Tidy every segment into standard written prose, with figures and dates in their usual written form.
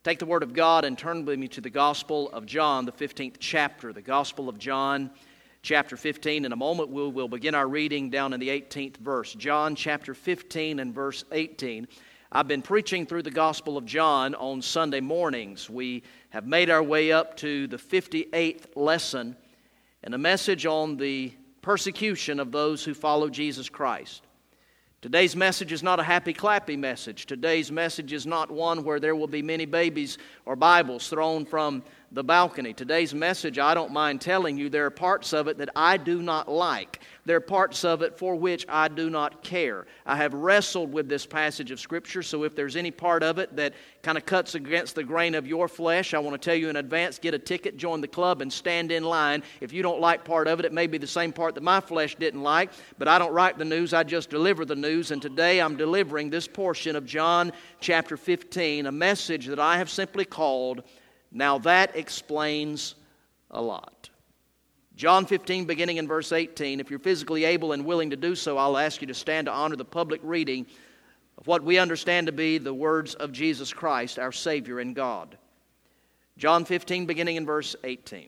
Take the Word of God and turn with me to the Gospel of John, the 15th chapter. The Gospel of John, chapter 15. In a moment, we'll begin our reading down in the 18th verse. John chapter 15 and verse 18. I've been preaching through the Gospel of John on Sunday mornings. We have made our way up to the 58th lesson and a message on the persecution of those who follow Jesus Christ. Today's message is not a happy-clappy message. Today's message is not one where there will be many babies or Bibles thrown from the balcony. Today's message, I don't mind telling you, there are parts of it that I do not like. There are parts of it for which I do not care. I have wrestled with this passage of Scripture, so if there's any part of it that kind of cuts against the grain of your flesh, I want to tell you in advance, get a ticket, join the club, and stand in line. If you don't like part of it, it may be the same part that my flesh didn't like, but I don't write the news, I just deliver the news, and today I'm delivering this portion of John chapter 15, a message that I have simply called, "Now That Explains a Lot." John 15, beginning in verse 18. If you're physically able and willing to do so, I'll ask you to stand to honor the public reading of what we understand to be the words of Jesus Christ, our Savior and God. John 15, beginning in verse 18.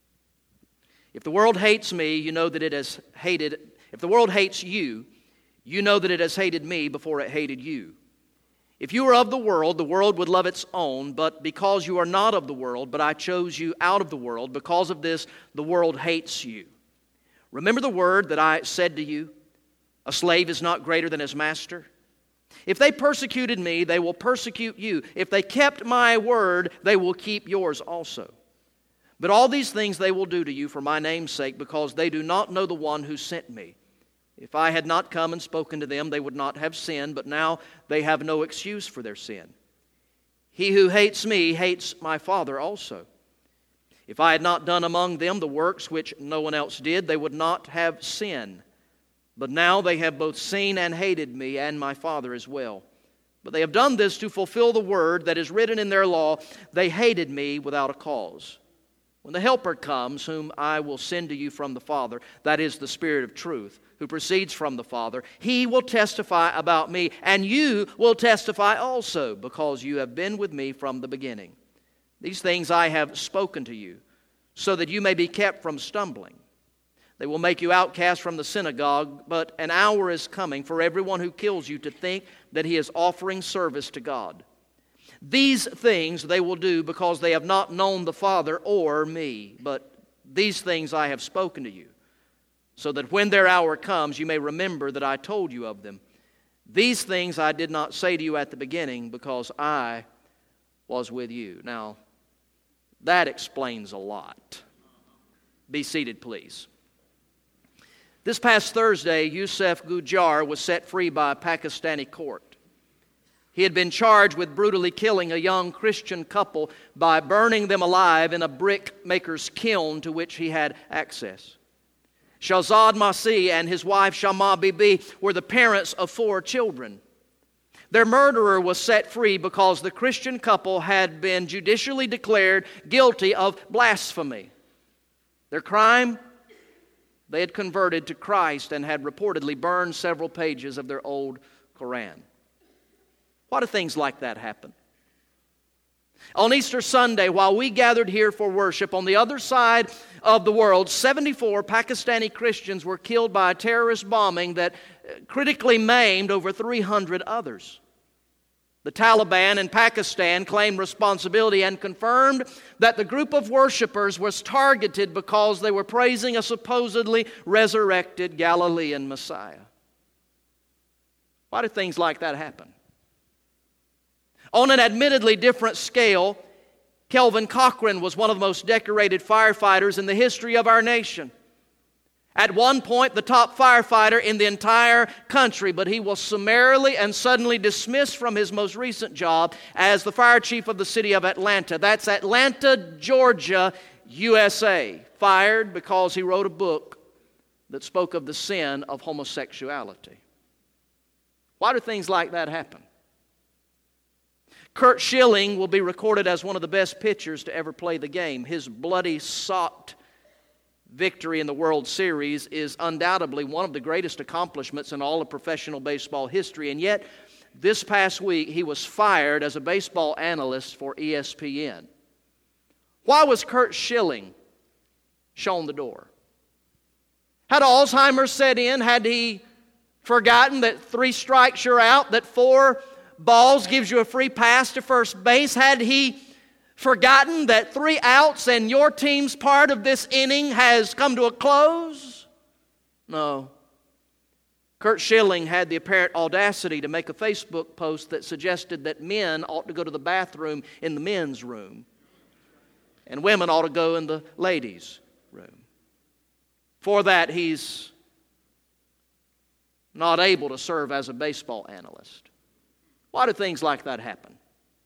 If the world hates me, you know that it has hated... If the world hates you, you know that it has hated me before it hated you. If you were of the world would love its own, but because you are not of the world, but I chose you out of the world, because of this, the world hates you. Remember the word that I said to you, a slave is not greater than his master. If they persecuted me, they will persecute you. If they kept my word, they will keep yours also. But all these things they will do to you for my name's sake, because they do not know the one who sent me. If I had not come and spoken to them, they would not have sinned, but now they have no excuse for their sin. He who hates me hates my Father also. If I had not done among them the works which no one else did, they would not have sin. But now they have both seen and hated me and my Father as well. But they have done this to fulfill the word that is written in their law. They hated me without a cause. When the Helper comes, whom I will send to you from the Father, that is the Spirit of truth, who proceeds from the Father, He will testify about me, and you will testify also, because you have been with me from the beginning. These things I have spoken to you, so that you may be kept from stumbling. They will make you outcast from the synagogue, but an hour is coming for everyone who kills you to think that he is offering service to God. These things they will do because they have not known the Father or me, but these things I have spoken to you, so that when their hour comes, you may remember that I told you of them. These things I did not say to you at the beginning, because I was with you. Now, that explains a lot. Be seated, please. This past Thursday, Yusuf Gujar was set free by a Pakistani court. He had been charged with brutally killing a young Christian couple by burning them alive in a brick maker's kiln to which he had access. Shahzad Masih and his wife Shama Bibi were the parents of 4 children. Their murderer was set free because the Christian couple had been judicially declared guilty of blasphemy. Their crime? They had converted to Christ and had reportedly burned several pages of their old Koran. Why do things like that happen? On Easter Sunday, while we gathered here for worship, on the other side of the world, 74 Pakistani Christians were killed by a terrorist bombing that critically maimed over 300 others. The Taliban in Pakistan claimed responsibility and confirmed that the group of worshipers was targeted because they were praising a supposedly resurrected Galilean Messiah. Why do things like that happen? On an admittedly different scale, Kelvin Cochran was one of the most decorated firefighters in the history of our nation. At one point, the top firefighter in the entire country, but he was summarily and suddenly dismissed from his most recent job as the fire chief of the city of Atlanta. That's Atlanta, Georgia, USA. Fired because he wrote a book that spoke of the sin of homosexuality. Why do things like that happen? Curt Schilling will be recorded as one of the best pitchers to ever play the game. His bloody, socked victory in the World Series is undoubtedly one of the greatest accomplishments in all of professional baseball history. And yet, this past week he was fired as a baseball analyst for ESPN. Why was Curt Schilling shown the door? Had Alzheimer's set in? Had he forgotten that 3 strikes you're out, that 4 balls gives you a free pass to first base? Had he forgotten that 3 outs and your team's part of this inning has come to a close? No. Curt Schilling had the apparent audacity to make a Facebook post that suggested that men ought to go to the bathroom in the men's room and women ought to go in the ladies' room. For that, he's not able to serve as a baseball analyst. Why do things like that happen?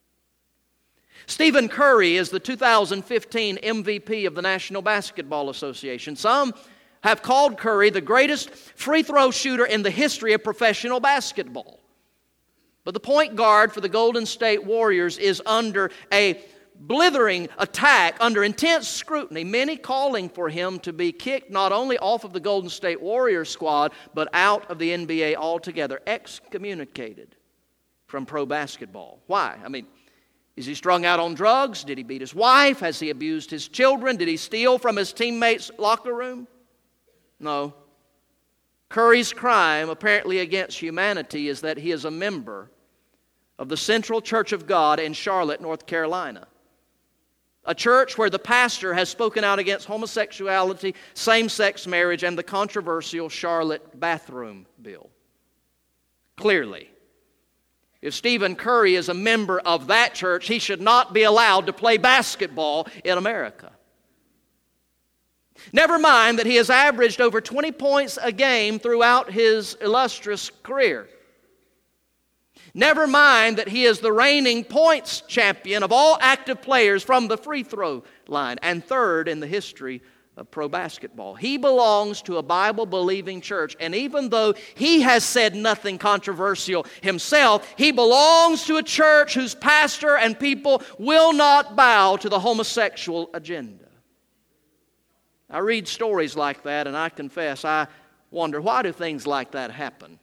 Stephen Curry is the 2015 MVP of the National Basketball Association. Some have called Curry the greatest free throw shooter in the history of professional basketball. But the point guard for the Golden State Warriors is under a blithering attack, under intense scrutiny, many calling for him to be kicked not only off of the Golden State Warriors squad, but out of the NBA altogether, excommunicated from pro basketball. Why? Is he strung out on drugs? Did he beat his wife? Has he abused his children? Did he steal from his teammates' locker room? No. Curry's crime, apparently against humanity, is that he is a member of the Central Church of God in Charlotte, North Carolina. A church where the pastor has spoken out against homosexuality, same-sex marriage, and the controversial Charlotte bathroom bill. Clearly, if Stephen Curry is a member of that church, he should not be allowed to play basketball in America. Never mind that he has averaged over 20 points a game throughout his illustrious career. Never mind that he is the reigning points champion of all active players from the free throw line and third in the history of pro basketball. He belongs to a Bible-believing church, and even though he has said nothing controversial himself, he belongs to a church whose pastor and people will not bow to the homosexual agenda. I read stories like that, and I confess, I wonder, why do things like that happen?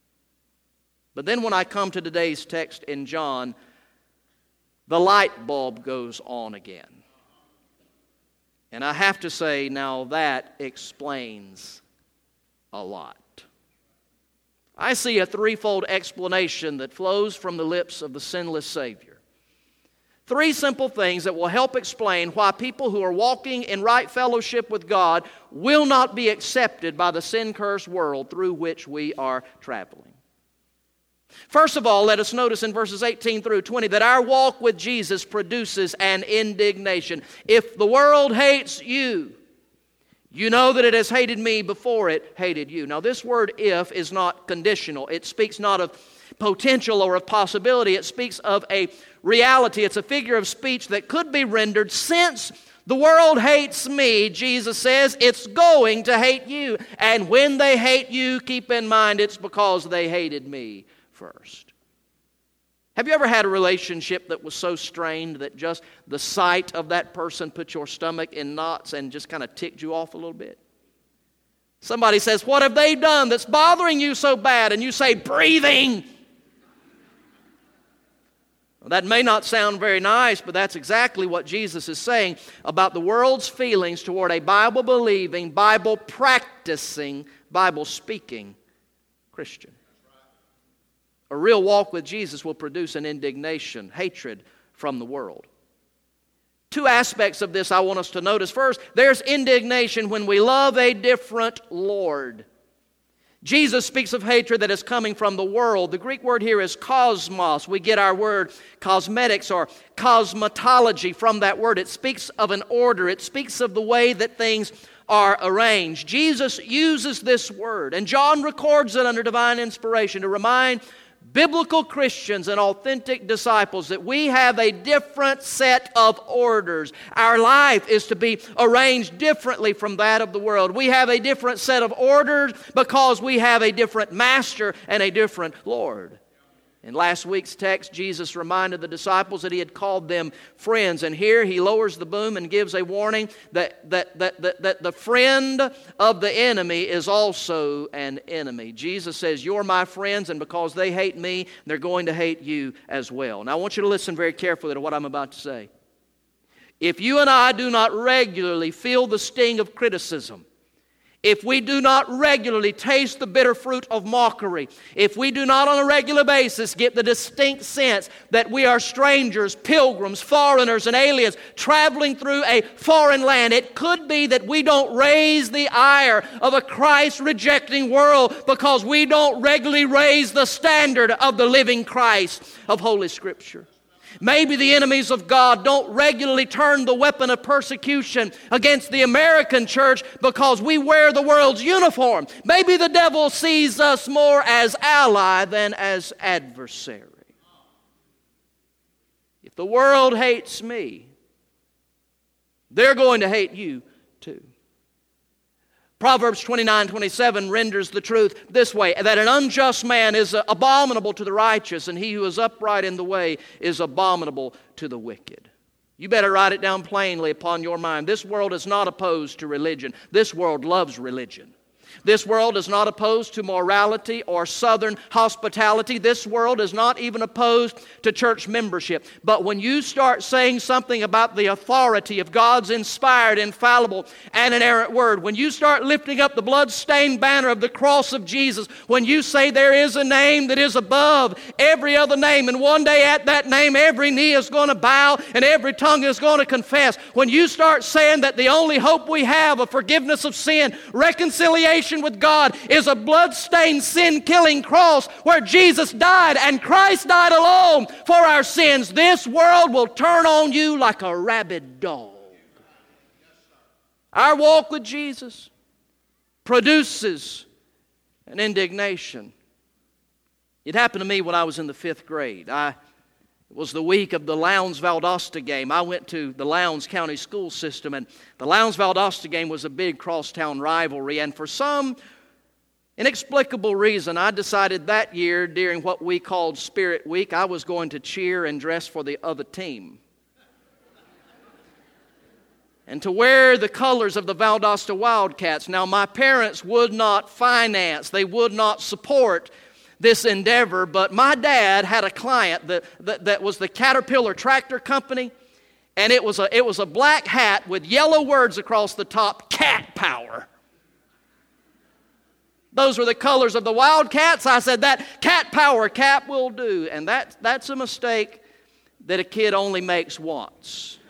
But then when I come to today's text in John, the light bulb goes on again. And I have to say, now that explains a lot. I see a threefold explanation that flows from the lips of the sinless Savior. 3 simple things that will help explain why people who are walking in right fellowship with God will not be accepted by the sin-cursed world through which we are traveling. First of all, let us notice in verses 18 through 20 that our walk with Jesus produces an indignation. If the world hates you, you know that it has hated me before it hated you. Now this word if is not conditional. It speaks not of potential or of possibility. It speaks of a reality. It's a figure of speech that could be rendered, since the world hates me, Jesus says, it's going to hate you. And when they hate you, keep in mind it's because they hated me first. Have you ever had a relationship that was so strained that just the sight of that person put your stomach in knots and just kind of ticked you off a little bit? Somebody says, what have they done that's bothering you so bad? And you say, breathing. Well, that may not sound very nice, but that's exactly what Jesus is saying about the world's feelings toward a Bible-believing, Bible-practicing, Bible-speaking Christian. A real walk with Jesus will produce an indignation, hatred from the world. 2 aspects of this I want us to notice. First, there's indignation when we love a different Lord. Jesus speaks of hatred that is coming from the world. The Greek word here is cosmos. We get our word cosmetics or cosmetology from that word. It speaks of an order. It speaks of the way that things are arranged. Jesus uses this word, and John records it under divine inspiration to remind biblical Christians and authentic disciples that we have a different set of orders. Our life is to be arranged differently from that of the world. We have a different set of orders because we have a different master and a different Lord. In last week's text, Jesus reminded the disciples that He had called them friends. And here He lowers the boom and gives a warning that the friend of the enemy is also an enemy. Jesus says, you're my friends, and because they hate me, they're going to hate you as well. Now I want you to listen very carefully to what I'm about to say. If you and I do not regularly feel the sting of criticism, if we do not regularly taste the bitter fruit of mockery, if we do not on a regular basis get the distinct sense that we are strangers, pilgrims, foreigners, and aliens traveling through a foreign land, it could be that we don't raise the ire of a Christ-rejecting world because we don't regularly raise the standard of the living Christ of Holy Scripture. Maybe the enemies of God don't regularly turn the weapon of persecution against the American church because we wear the world's uniform. Maybe the devil sees us more as ally than as adversary. If the world hates me, they're going to hate you too. Proverbs 29:27 renders the truth this way, that an unjust man is abominable to the righteous, and he who is upright in the way is abominable to the wicked. You better write it down plainly upon your mind. This world is not opposed to religion. This world loves religion. This world is not opposed to morality or Southern hospitality. This world is not even opposed to church membership. But when you start saying something about the authority of God's inspired, infallible, and inerrant Word, when you start lifting up the blood-stained banner of the cross of Jesus, when you say there is a name that is above every other name, and one day at that name every knee is going to bow and every tongue is going to confess, when you start saying that the only hope we have of forgiveness of sin, reconciliation with God, is a blood-stained, sin-killing cross where Jesus died and Christ died alone for our sins, this world will turn on you like a rabid dog. Our walk with Jesus produces an indignation. It happened to me when I was in the 5th grade. It was the week of the Lowndes-Valdosta game. I went to the Lowndes County School System, and the Lowndes-Valdosta game was a big crosstown rivalry. And for some inexplicable reason, I decided that year during what we called Spirit Week, I was going to cheer and dress for the other team. And to wear the colors of the Valdosta Wildcats. Now, my parents would not finance, they would not support this endeavor, but my dad had a client that was the Caterpillar Tractor Company, and it was a black hat with yellow words across the top, Cat Power. Those were the colors of the Wildcats. I said, that Cat Power cap will do, and that's a mistake that a kid only makes once.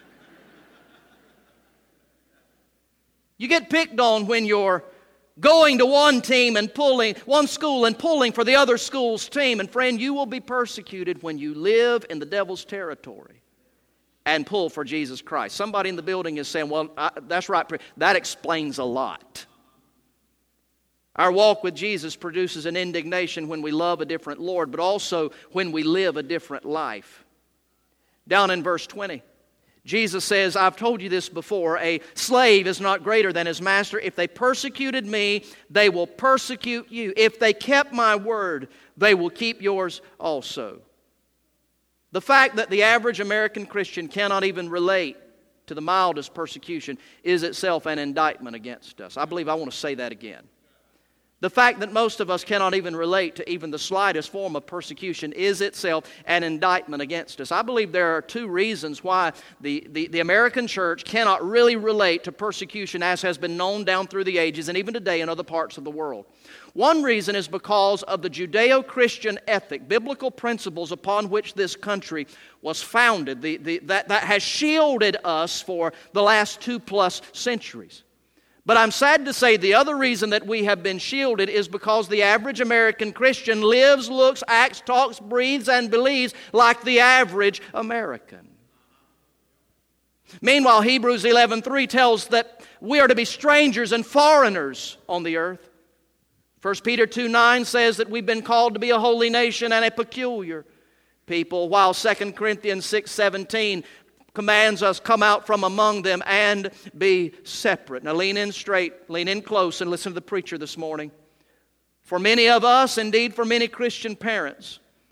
You get picked on when you're going to one team and pulling, one school and pulling for the other school's team. And friend, you will be persecuted when you live in the devil's territory and pull for Jesus Christ. Somebody in the building is saying, well, that's right. That explains a lot. Our walk with Jesus produces an indignation when we love a different Lord, but also when we live a different life. Down in verse 20. Jesus says, I've told you this before, a slave is not greater than his master. If they persecuted me, they will persecute you. If they kept my word, they will keep yours also. The fact that the average American Christian cannot even relate to the mildest persecution is itself an indictment against us. I believe I want to say that again. The fact that most of us cannot even relate to even the slightest form of persecution is itself an indictment against us. I believe there are two reasons why the American church cannot really relate to persecution as has been known down through the ages and even today in other parts of the world. One reason is because of the Judeo-Christian ethic, biblical principles upon which this country was founded, that has shielded us for the last 2+ centuries. But I'm sad to say the other reason that we have been shielded is because the average American Christian lives, looks, acts, talks, breathes, and believes like the average American. Meanwhile, Hebrews 11:3 tells that we are to be strangers and foreigners on the earth. 1 Peter 2:9 says that we've been called to be a holy nation and a peculiar people, while 2 Corinthians 6:17 commands us, come out from among them and be separate. Now lean in straight, lean in close, and listen to the preacher this morning. For many of us, indeed for many Christian parents,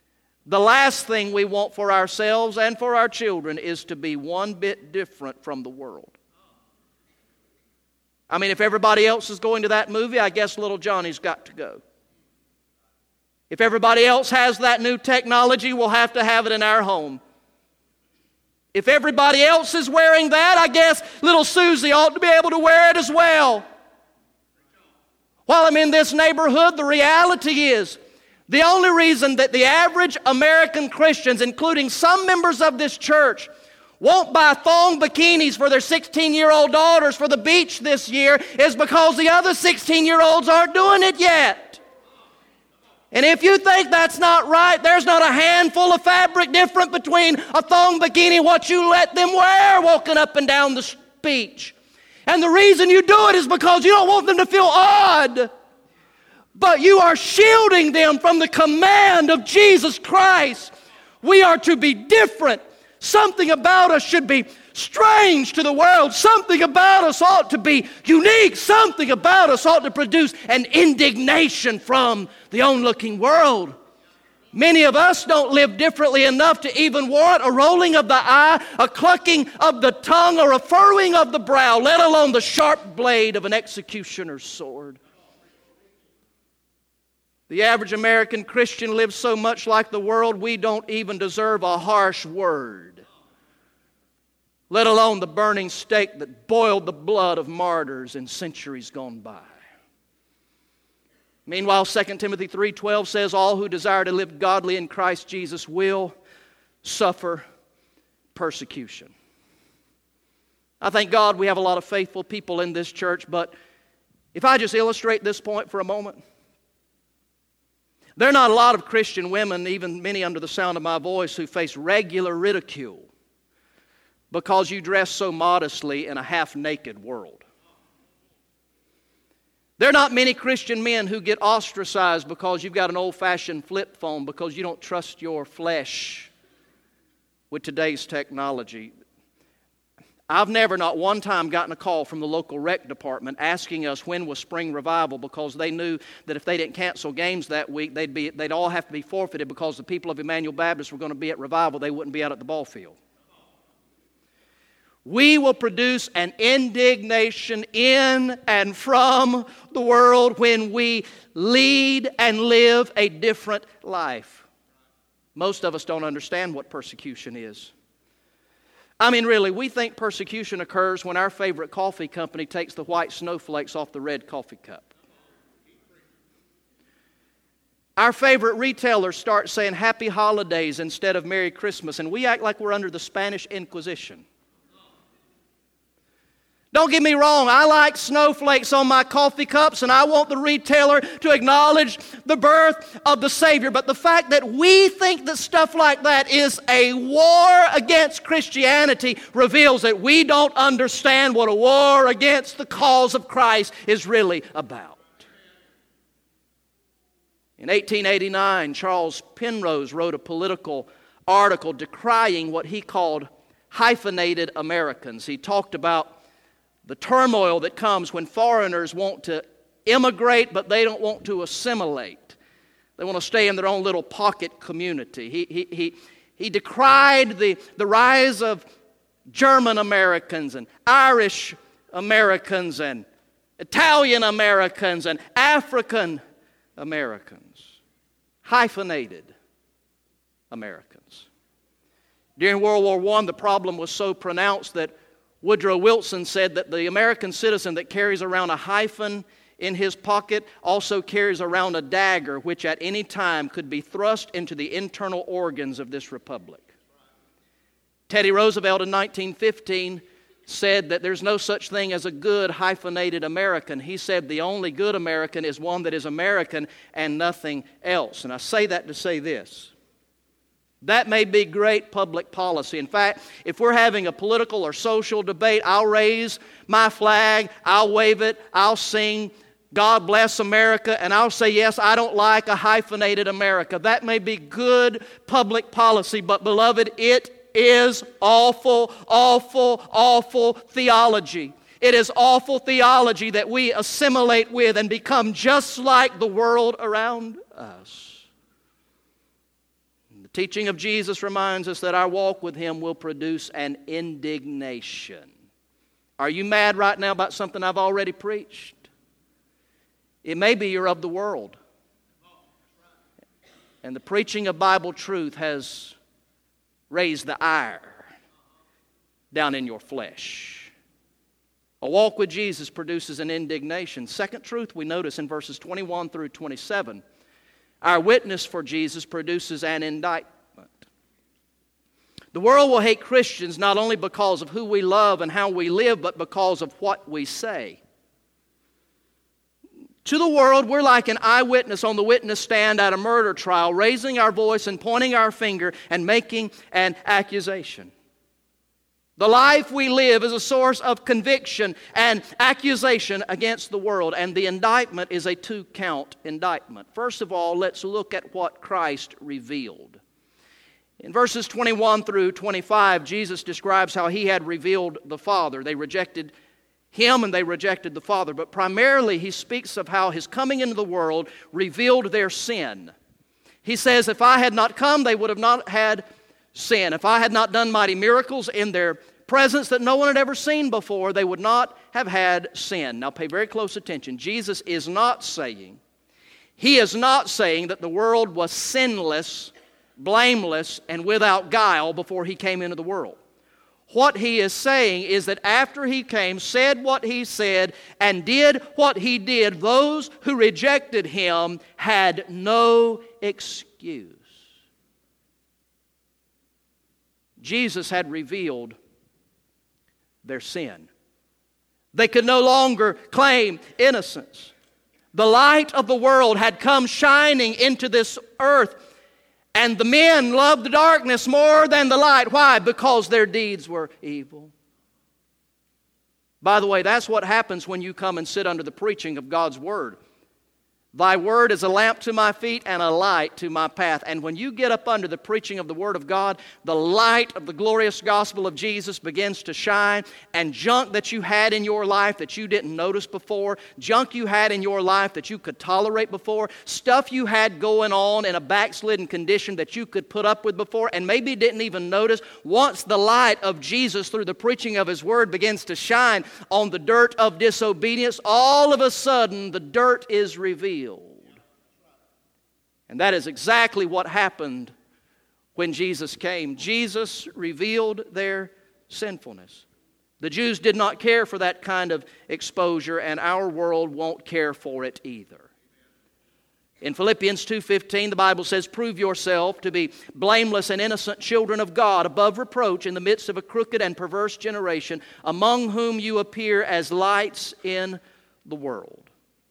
The last thing we want for ourselves and for our children is to be one bit different from the world. I mean, if everybody else is going to that movie, I guess little Johnny's got to go. If everybody else has that new technology, we'll have to have it in our home. If everybody else is wearing that, I guess little Susie ought to be able to wear it as well. While I'm in this neighborhood, the reality is the only reason that the average American Christians, including some members of this church, won't buy thong bikinis for their 16-year-old daughters for the beach this year is because the other 16-year-olds aren't doing it yet. And if you think that's not right, there's not a handful of fabric different between a thong bikini and what you let them wear walking up and down the beach. And the reason you do it is because you don't want them to feel odd. But you are shielding them from the command of Jesus Christ. We are to be different. Something about us should be strange to the world. Something about us ought to be unique. Something about us ought to produce an indignation from the onlooking world. Many of us don't live differently enough to even warrant a rolling of the eye, a clucking of the tongue, or a furrowing of the brow, let alone the sharp blade of an executioner's sword. The average American Christian lives so much like the world, we don't even deserve a harsh word, let alone the burning stake that boiled the blood of martyrs in centuries gone by. Meanwhile, 2 Timothy 3:12 says, all who desire to live godly in Christ Jesus will suffer persecution. I thank God we have a lot of faithful people in this church, but if I just illustrate this point for a moment, there are not a lot of Christian women, even many under the sound of my voice, who face regular ridicule because you dress so modestly in a half-naked world. There are not many Christian men who get ostracized because you've got an old-fashioned flip phone because you don't trust your flesh with today's technology. I've never, not one time, gotten a call from the local rec department asking us when was spring revival because they knew that if they didn't cancel games that week, they'd all have to be forfeited because the people of Emmanuel Baptist were going to be at revival. They wouldn't be out at the ball field. We will produce an indignation in and from the world when we lead and live a different life. Most of us don't understand what persecution is. I mean, really, we think persecution occurs when our favorite coffee company takes the white snowflakes off the red coffee cup. Our favorite retailers start saying Happy Holidays instead of Merry Christmas, and we act like we're under the Spanish Inquisition. Don't get me wrong, I like snowflakes on my coffee cups and I want the retailer to acknowledge the birth of the Savior. But the fact that we think that stuff like that is a war against Christianity reveals that we don't understand what a war against the cause of Christ is really about. In 1889, Charles Penrose wrote a political article decrying what he called hyphenated Americans. He talked about the turmoil that comes when foreigners want to immigrate, but they don't want to assimilate. They want to stay in their own little pocket community. He decried the rise of German Americans and Irish Americans and Italian Americans and African Americans. Hyphenated Americans. During World War I, the problem was so pronounced that Woodrow Wilson said that the American citizen that carries around a hyphen in his pocket also carries around a dagger which at any time could be thrust into the internal organs of this republic. Teddy Roosevelt in 1915 said that there's no such thing as a good hyphenated American. He said the only good American is one that is American and nothing else. And I say that to say this. That may be great public policy. In fact, if we're having a political or social debate, I'll raise my flag, I'll wave it, I'll sing God Bless America, and I'll say, yes, I don't like a hyphenated America. That may be good public policy, but beloved, it is awful, awful, awful theology. It is awful theology that we assimilate with and become just like the world around us. The Teaching of Jesus reminds us that our walk with Him will produce an indignation. Are you mad right now about something I've already preached? It may be you're of the world. And the preaching of Bible truth has raised the ire down in your flesh. A walk with Jesus produces an indignation. Second truth we notice in verses 21 through 27. Our witness for Jesus produces an indictment. The world will hate Christians not only because of who we love and how we live, but because of what we say. To the world, we're like an eyewitness on the witness stand at a murder trial, raising our voice and pointing our finger and making an accusation. The life we live is a source of conviction and accusation against the world, and the indictment is a two-count indictment. First of all, let's look at what Christ revealed. In verses 21 through 25, Jesus describes how He had revealed the Father. They rejected Him and they rejected the Father. But primarily He speaks of how His coming into the world revealed their sin. He says, if I had not come, they would have not had sin. If I had not done mighty miracles in their presence that no one had ever seen before, they would not have had sin. Now pay very close attention. Jesus is not saying, He is not saying that the world was sinless, blameless, and without guile before He came into the world. What He is saying is that after He came, said what He said, and did what He did, those who rejected Him had no excuse. Jesus had revealed their sin. They could no longer claim innocence. The light of the world had come shining into this earth, and the men loved the darkness more than the light. Why? Because their deeds were evil. By the way, that's what happens when you come and sit under the preaching of God's Word. Thy word is a lamp to my feet and a light to my path. And when you get up under the preaching of the Word of God, the light of the glorious gospel of Jesus begins to shine, and junk that you had in your life that you didn't notice before, junk you had in your life that you could tolerate before, stuff you had going on in a backslidden condition that you could put up with before and maybe didn't even notice, once the light of Jesus through the preaching of His Word begins to shine on the dirt of disobedience, all of a sudden the dirt is revealed. And that is exactly what happened when Jesus came. Jesus revealed their sinfulness. The Jews did not care for that kind of exposure, and our world won't care for it either. In Philippians 2:15, the Bible says, prove yourself to be blameless and innocent children of God, above reproach in the midst of a crooked and perverse generation, among whom you appear as lights in the world.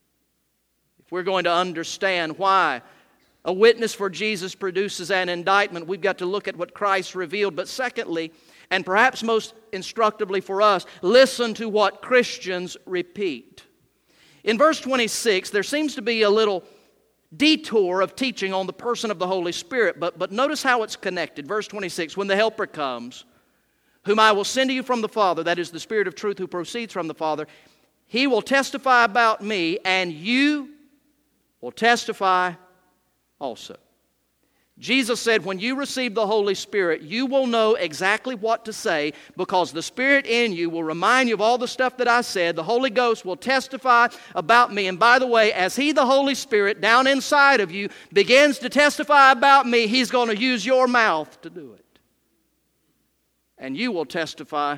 If we're going to understand why a witness for Jesus produces an indictment, we've got to look at what Christ revealed. But secondly, and perhaps most instructively for us, listen to what Christians repeat. In verse 26, there seems to be a little detour of teaching on the person of the Holy Spirit, but notice how it's connected. Verse 26, when the Helper comes, whom I will send to you from the Father, that is the Spirit of truth who proceeds from the Father, He will testify about me, and you will testify also. Jesus said, when you receive the Holy Spirit, you will know exactly what to say, because the Spirit in you will remind you of all the stuff that I said. The Holy Ghost will testify about me. And by the way, as He, the Holy Spirit, down inside of you, begins to testify about me, He's going to use your mouth to do it. And you will testify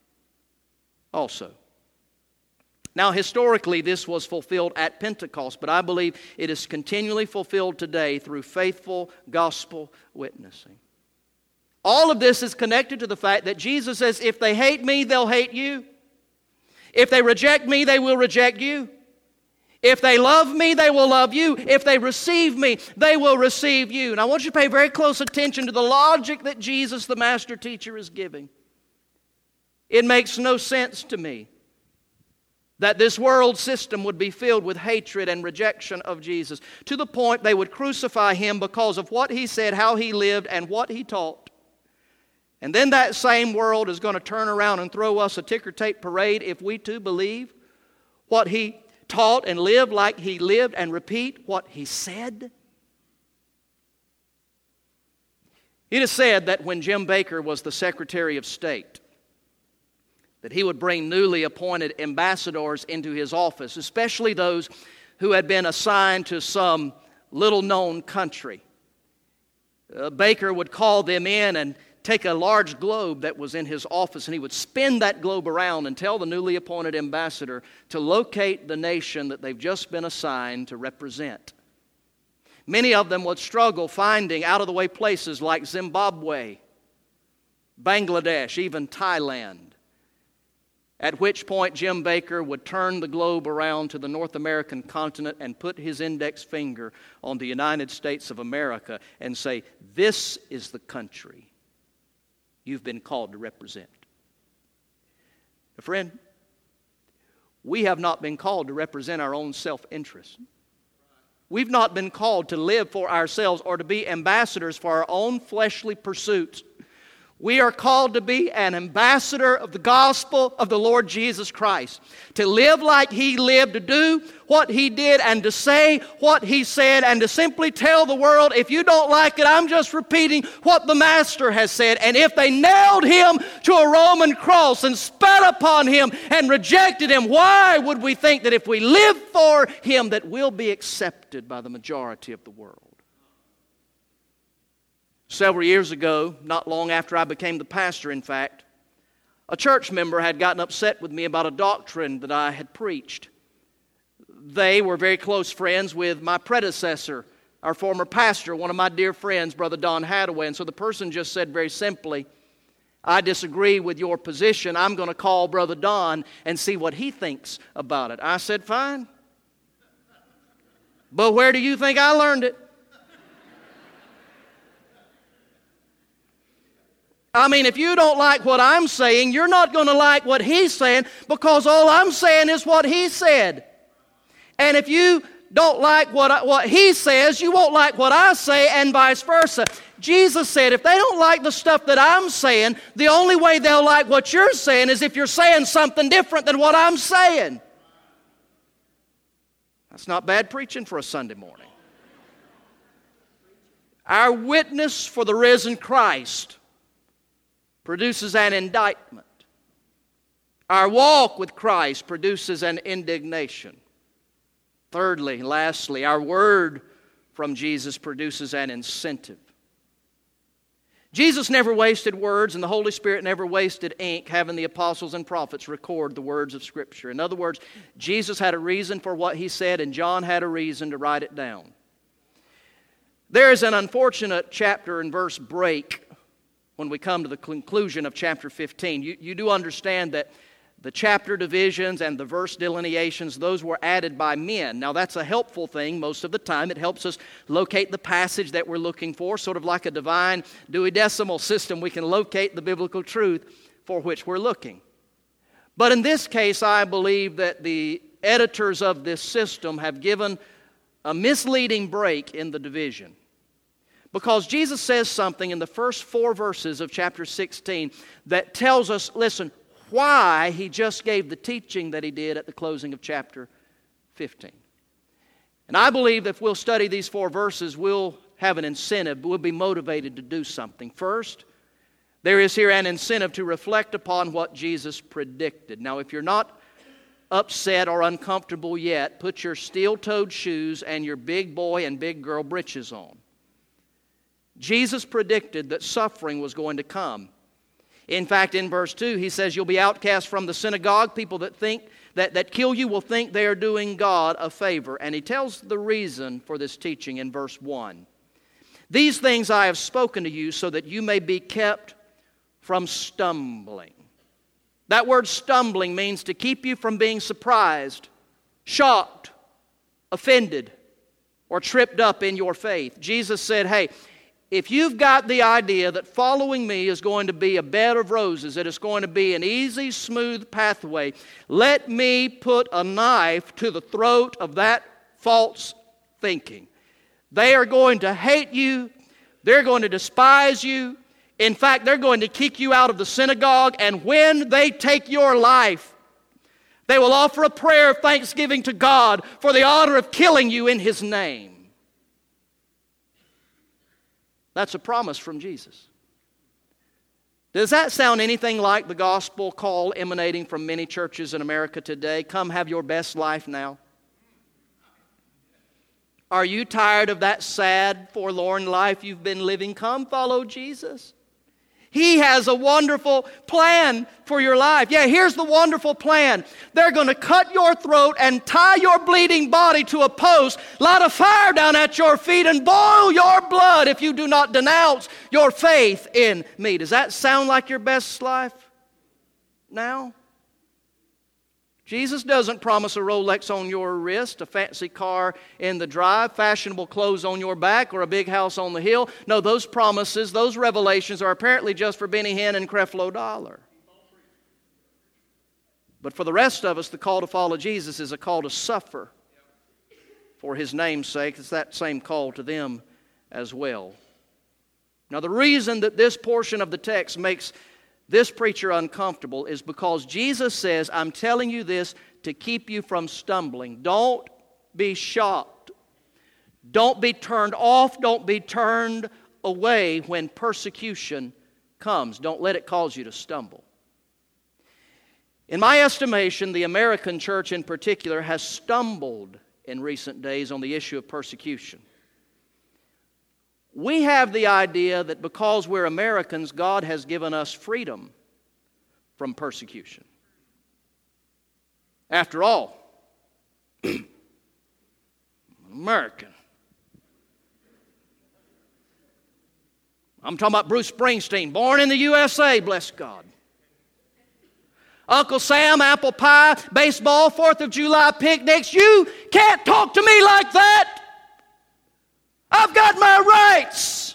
also. Now, historically, this was fulfilled at Pentecost, but I believe it is continually fulfilled today through faithful gospel witnessing. All of this is connected to the fact that Jesus says, if they hate me, they'll hate you. If they reject me, they will reject you. If they love me, they will love you. If they receive me, they will receive you. And I want you to pay very close attention to the logic that Jesus, the master teacher, is giving. It makes no sense to me that this world system would be filled with hatred and rejection of Jesus, to the point they would crucify Him because of what He said, how He lived, and what He taught. And then that same world is going to turn around and throw us a ticker tape parade if we too believe what He taught and lived like He lived and repeat what He said. It is said that when Jim Baker was the Secretary of State, that he would bring newly appointed ambassadors into his office, especially those who had been assigned to some little-known country. Baker would call them in and take a large globe that was in his office, and he would spin that globe around and tell the newly appointed ambassador to locate the nation that they've just been assigned to represent. Many of them would struggle finding out-of-the-way places like Zimbabwe, Bangladesh, even Thailand. At which point Jim Baker would turn the globe around to the North American continent and put his index finger on the United States of America and say, "This is the country you've been called to represent." Now, friend, we have not been called to represent our own self-interest. We've not been called to live for ourselves or to be ambassadors for our own fleshly pursuits. We are called to be an ambassador of the gospel of the Lord Jesus Christ. To live like He lived, to do what He did, and to say what He said, and to simply tell the world, if you don't like it, I'm just repeating what the Master has said. And if they nailed Him to a Roman cross and spat upon Him and rejected Him, why would we think that if we live for Him that we'll be accepted by the majority of the world? Several years ago, not long after I became the pastor, in fact, a church member had gotten upset with me about a doctrine that I had preached. They were very close friends with my predecessor, our former pastor, one of my dear friends, Brother Don Hadaway. And so the person just said very simply, "I disagree with your position. I'm going to call Brother Don and see what he thinks about it." I said, "Fine. But where do you think I learned it?" I mean, if you don't like what I'm saying, you're not going to like what he's saying, because all I'm saying is what he said. And if you don't like what he says, you won't like what I say, and vice versa. Jesus said, if they don't like the stuff that I'm saying, the only way they'll like what you're saying is if you're saying something different than what I'm saying. That's not bad preaching for a Sunday morning. Our witness for the risen Christ produces an indictment. Our walk with Christ produces an indignation. Thirdly, lastly, our word from Jesus produces an incentive. Jesus never wasted words, and the Holy Spirit never wasted ink having the apostles and prophets record the words of Scripture. In other words, Jesus had a reason for what He said, and John had a reason to write it down. There is an unfortunate chapter and verse break when we come to the conclusion of chapter 15. You do understand that the chapter divisions and the verse delineations, those were added by men. Now that's a helpful thing most of the time. It helps us locate the passage that we're looking for, sort of like a divine Dewey Decimal System. We can locate the biblical truth for which we're looking. But in this case, I believe that the editors of this system have given a misleading break in the division. Because Jesus says something in the first 4 verses of chapter 16 that tells us, listen, why He just gave the teaching that He did at the closing of chapter 15. And I believe that if we'll study these 4 verses, we'll have an incentive, we'll be motivated to do something. First, there is here an incentive to reflect upon what Jesus predicted. Now, if you're not upset or uncomfortable yet, put your steel-toed shoes and your big boy and big girl britches on. Jesus predicted that suffering was going to come. In fact, in verse 2, He says, you'll be outcast from the synagogue. People that think that kill you will think they are doing God a favor. And He tells the reason for this teaching in verse 1. These things I have spoken to you so that you may be kept from stumbling. That word stumbling means to keep you from being surprised, shocked, offended, or tripped up in your faith. Jesus said, hey, if you've got the idea that following me is going to be a bed of roses, that it's going to be an easy, smooth pathway, let me put a knife to the throat of that false thinking. They are going to hate you. They're going to despise you. In fact, they're going to kick you out of the synagogue, and when they take your life, they will offer a prayer of thanksgiving to God for the honor of killing you in His name. That's a promise from Jesus. Does that sound anything like the gospel call emanating from many churches in America today? Come have your best life now. Are you tired of that sad, forlorn life you've been living? Come follow Jesus. He has a wonderful plan for your life. Yeah, here's the wonderful plan. They're going to cut your throat and tie your bleeding body to a post, light a fire down at your feet, and boil your blood if you do not denounce your faith in me. Does that sound like your best life now? Jesus doesn't promise a Rolex on your wrist, a fancy car in the drive, fashionable clothes on your back, or a big house on the hill. No, those promises, those revelations are apparently just for Benny Hinn and Creflo Dollar. But for the rest of us, the call to follow Jesus is a call to suffer for His name's sake. It's that same call to them as well. Now, the reason that this portion of the text makes this preacher uncomfortable is because Jesus says, I'm telling you this to keep you from stumbling. Don't be shocked. Don't be turned off. Don't be turned away when persecution comes. Don't let it cause you to stumble. In my estimation, the American church in particular has stumbled in recent days on the issue of persecution. We have the idea that because we're Americans, God has given us freedom from persecution. After all, I'm American. I'm talking about Bruce Springsteen, born in the USA, bless God. Uncle Sam, apple pie, baseball, 4th of July picnics. You can't talk to me like that. I've got my rights.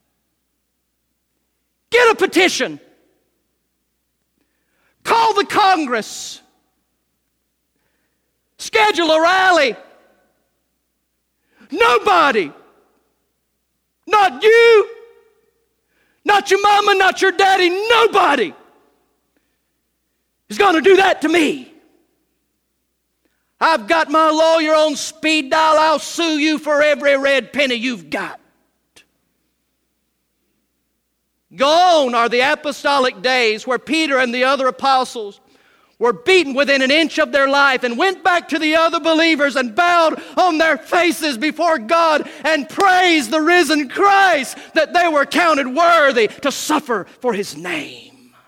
Get a petition. Call the Congress. Schedule a rally. Nobody, not you, not your mama, not your daddy, nobody is going to do that to me. I've got my lawyer on speed dial. I'll sue you for every red penny you've got. Gone are the apostolic days where Peter and the other apostles were beaten within an inch of their life and went back to the other believers and bowed on their faces before God and praised the risen Christ that they were counted worthy to suffer for His name.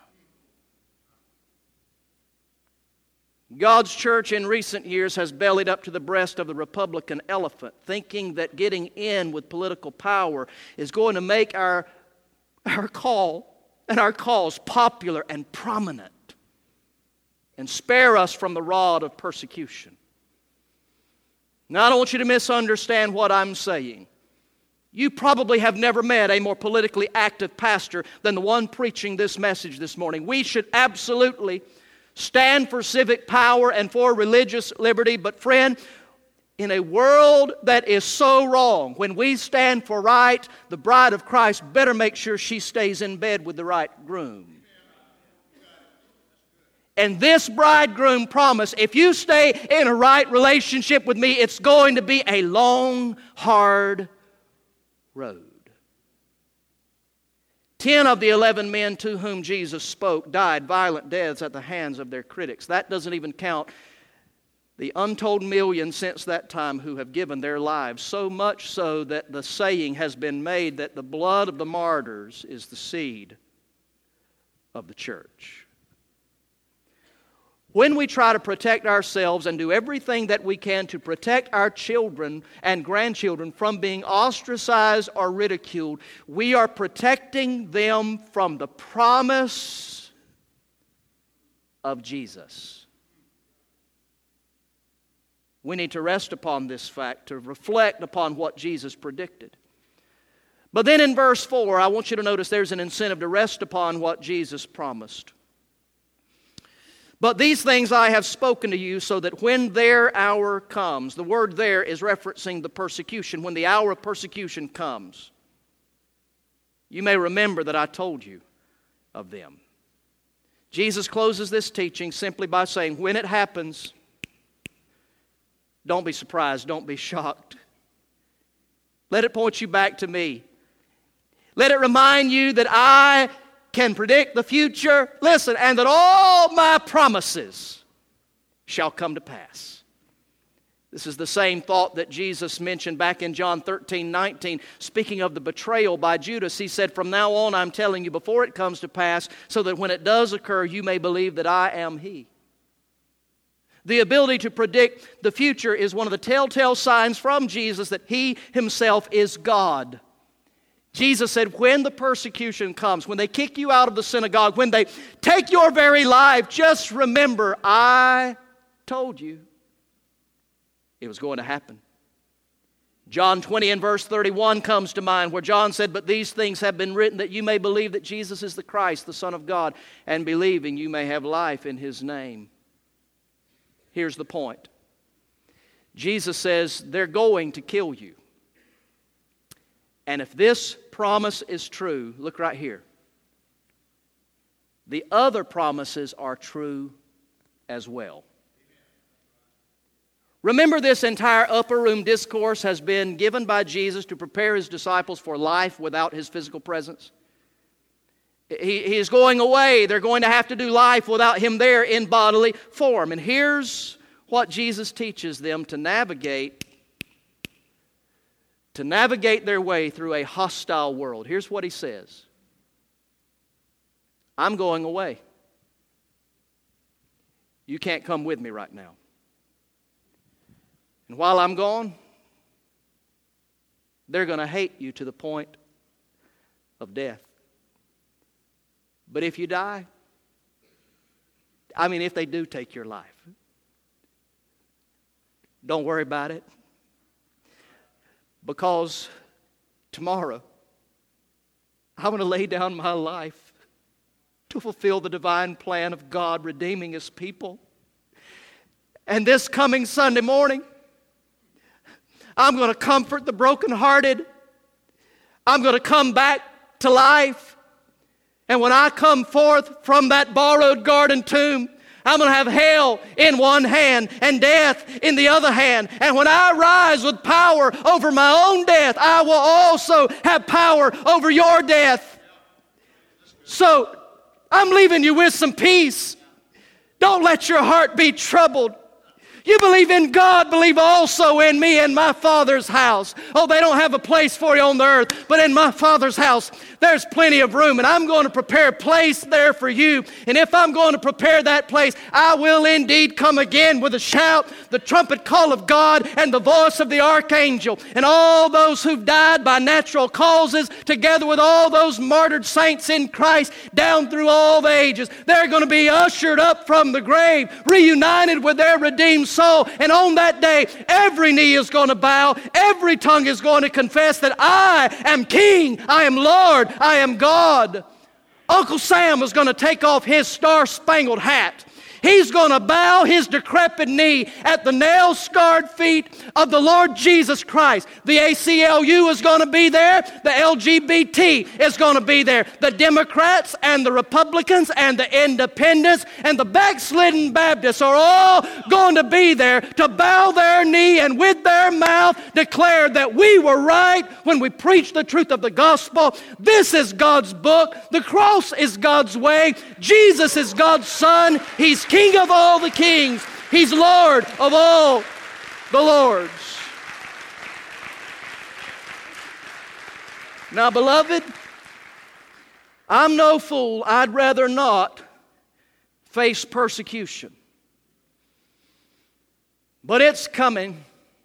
God's church in recent years has bellied up to the breast of the Republican elephant, thinking that getting in with political power is going to make our call and our cause popular and prominent and spare us from the rod of persecution. Now, I don't want you to misunderstand what I'm saying. You probably have never met a more politically active pastor than the one preaching this message this morning. We should absolutely stand for civic power and for religious liberty. But friend, in a world that is so wrong, when we stand for right, the bride of Christ better make sure she stays in bed with the right groom. And this bridegroom promised, if you stay in a right relationship with me, it's going to be a long, hard road. 10 of the 11 men to whom Jesus spoke died violent deaths at the hands of their critics. That doesn't even count the untold millions since that time who have given their lives, so much so that the saying has been made that the blood of the martyrs is the seed of the church. When we try to protect ourselves and do everything that we can to protect our children and grandchildren from being ostracized or ridiculed, we are protecting them from the promise of Jesus. We need to rest upon this fact, to reflect upon what Jesus predicted. But then in verse 4, I want you to notice there's an incentive to rest upon what Jesus promised. But these things I have spoken to you so that when their hour comes, the word there is referencing the persecution, when the hour of persecution comes. You may remember that I told you of them. Jesus closes this teaching simply by saying, when it happens, don't be surprised, don't be shocked. Let it point you back to me. Let it remind you that I can predict the future. Listen, and that all my promises shall come to pass. This is the same thought that Jesus mentioned back in John 13:19. Speaking of the betrayal by Judas, He said, "From now on I'm telling you before it comes to pass, so that when it does occur, you may believe that I am He." The ability to predict the future is one of the telltale signs from Jesus that He Himself is God. Jesus said, when the persecution comes, when they kick you out of the synagogue, when they take your very life, just remember, I told you it was going to happen. John 20 and verse 31 comes to mind, where John said, "But these things have been written that you may believe that Jesus is the Christ, the Son of God, and believing you may have life in His name." Here's the point. Jesus says they're going to kill you. And if this promise is true, look right here. The other promises are true as well. Remember, this entire upper room discourse has been given by Jesus to prepare His disciples for life without His physical presence. He is going away. They're going to have to do life without Him there in bodily form. And here's what Jesus teaches them to navigate their way through a hostile world. Here's what He says. I'm going away. You can't come with me right now. And while I'm gone, they're going to hate you to the point of death. But if you die, if they do take your life, don't worry about it. Because tomorrow, I'm going to lay down my life to fulfill the divine plan of God redeeming His people. And this coming Sunday morning, I'm going to comfort the brokenhearted. I'm going to come back to life. And when I come forth from that borrowed garden tomb, I'm going to have hell in one hand and death in the other hand. And when I rise with power over my own death, I will also have power over your death. So I'm leaving you with some peace. Don't let your heart be troubled. You believe in God, believe also in me and my Father's house. Oh, they don't have a place for you on the earth, but in my Father's house, there's plenty of room, and I'm going to prepare a place there for you. And if I'm going to prepare that place, I will indeed come again with a shout, the trumpet call of God, and the voice of the archangel. And all those who've died by natural causes, together with all those martyred saints in Christ down through all the ages, they're going to be ushered up from the grave, reunited with their redeemed soul. And on that day, every knee is going to bow, every tongue is going to confess that I am King, I am Lord, I am God. Uncle Sam is going to take off his star-spangled hat. He's going to bow his decrepit knee at the nail-scarred feet of the Lord Jesus Christ. The ACLU is going to be there. The LGBT is going to be there. The Democrats and the Republicans and the Independents and the backslidden Baptists are all going to be there to bow their knee and with their mouth declare that we were right when we preached the truth of the gospel. This is God's book. The cross is God's way. Jesus is God's Son. He's King of all the kings. He's Lord of all the lords. Now, beloved, I'm no fool. I'd rather not face persecution. But it's coming.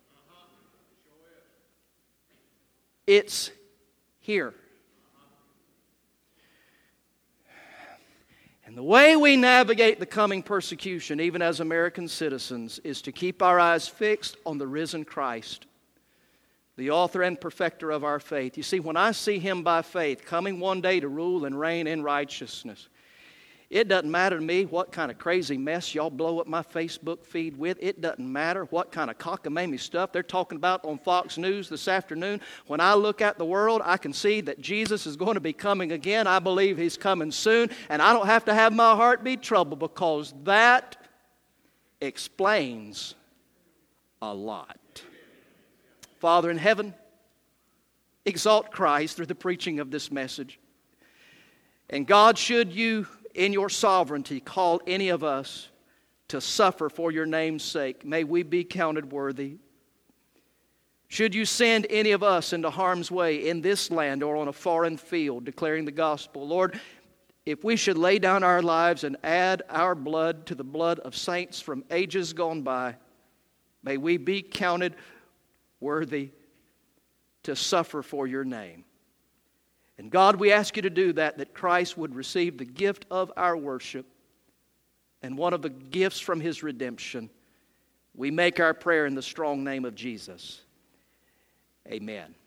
It's here. And the way we navigate the coming persecution, even as American citizens, is to keep our eyes fixed on the risen Christ, the author and perfecter of our faith. You see, when I see Him by faith coming one day to rule and reign in righteousness, it doesn't matter to me what kind of crazy mess y'all blow up my Facebook feed with. It doesn't matter what kind of cockamamie stuff they're talking about on Fox News this afternoon. When I look at the world, I can see that Jesus is going to be coming again. I believe He's coming soon. And I don't have to have my heart be troubled, because that explains a lot. Father in heaven, exalt Christ through the preaching of this message. And God, should you, in your sovereignty, call any of us to suffer for your name's sake, may we be counted worthy. Should you send any of us into harm's way in this land or on a foreign field declaring the gospel, Lord, if we should lay down our lives and add our blood to the blood of saints from ages gone by, may we be counted worthy to suffer for your name. And God, we ask you to do that Christ would receive the gift of our worship and one of the gifts from his redemption. We make our prayer in the strong name of Jesus. Amen.